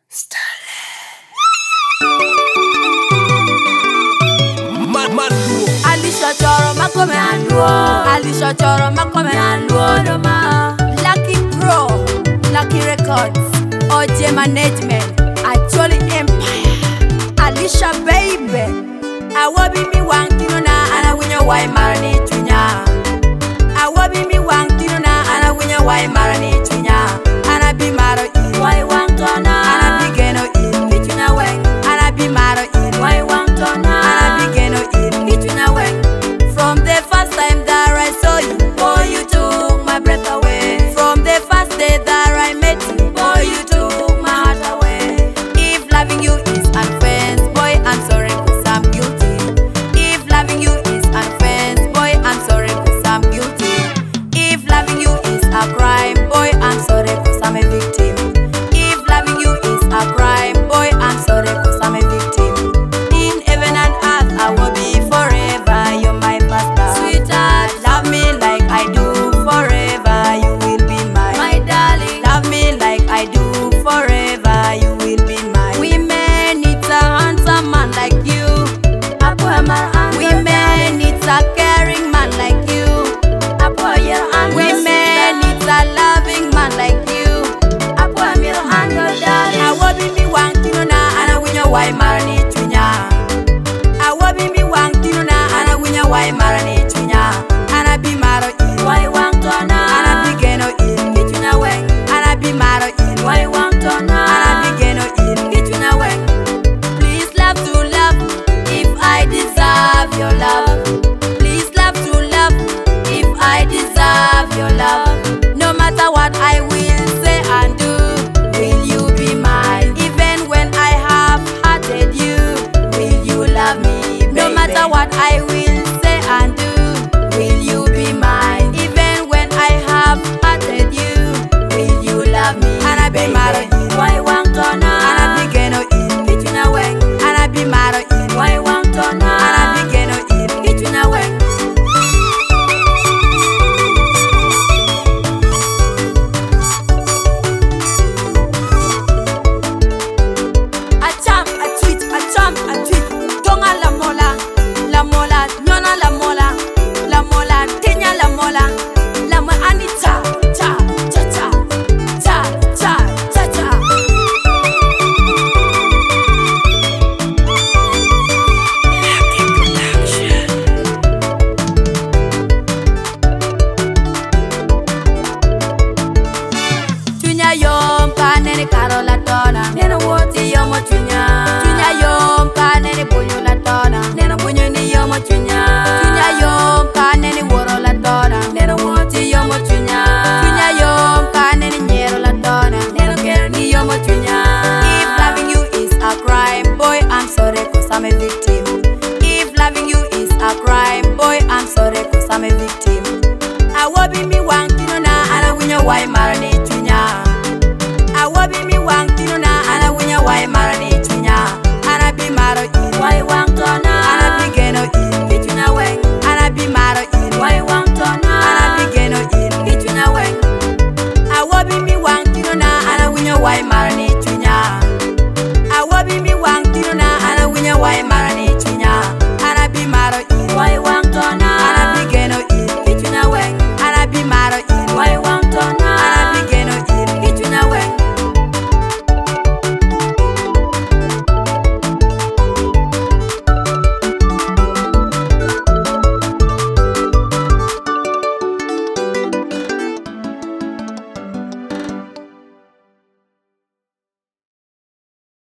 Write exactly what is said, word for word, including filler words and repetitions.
Alisha choro makome anduo, Alisha choro makome anduo doma. Lucky Pro, Lucky Records, O J Management, Acholi Empire. Alisha baby, awabi mi wang tinona ana winya wai marani tunya. Awabi mi wang tinona ana winya wai marani tunya. Ana bi maro i wai wang tona. Ana bi geno i kichuna weng. Ana bi maro i wai wang tona. Ana bi geno i kichuna weng. From the first time that I saw you, boy, you took my breath away. From the first day that I met you, boy, you took my heart away. If loving you is unfair, boy, I'm sorry 'cause I'm guilty. If loving you is unfair, boy, I'm sorry 'cause I'm guilty. If loving you is a crime, boy, I'm sorry 'cause I'm a victim. If loving you is a crime, boy, I'm sorry 'cause I'm a victim. In heaven and earth, I will be forever. You're my pastor, sweetheart. Love me like I do forever. You will be mine, my darling. Love me like I do forever. You will be mine. Women need a handsome man like you. Women need a caring man like you. Women need a loving man like you. I will be me wang tinona ana winya wai marani tunya. I will be me wang tinona ana winya wai marani tunya. Ana bi maro i wai wang tona. Ana bi geno i kichuna weng. Ana bi maro i wai wang tona. Ana bi geno i kichuna weng. Please love to love if I deserve your love. Please love to love if I deserve your love. No matter what I will say and do, will you be mine? Even when I have hurted you, will you love me, baby? No matter what I will say and do, will you be mine? Even when I have hurted you, will you love me, Ana be maro i wai wang tona. Ana bi geno i kichuna weng. Ana bi maro i wai wang tona. Ana bi geno i kichuna weng. Acham, a tweet, acham, a tweet. Tonga la mola, la mola, nyona la mola, la mola, Kenya la mola, la mo Anita, cha, cha, cha, cha, cha, cha, cha. Tunya yom kanene karola tona, neno woti yomo tunya. Tunya yom kanene bunyo la tona, neno bunyo ni yomo tunya. Tunya yom kanene woro la tona, neno woti yomo tunya. Tunya yom kanene nyero la tona, neno kero ni yomo tunya. If loving you is a crime, boy, I'm sorry 'cause I'm a victim. If loving you is a crime, boy, I'm sorry 'cause I'm a victim. I will be me wang tinona ana winya wai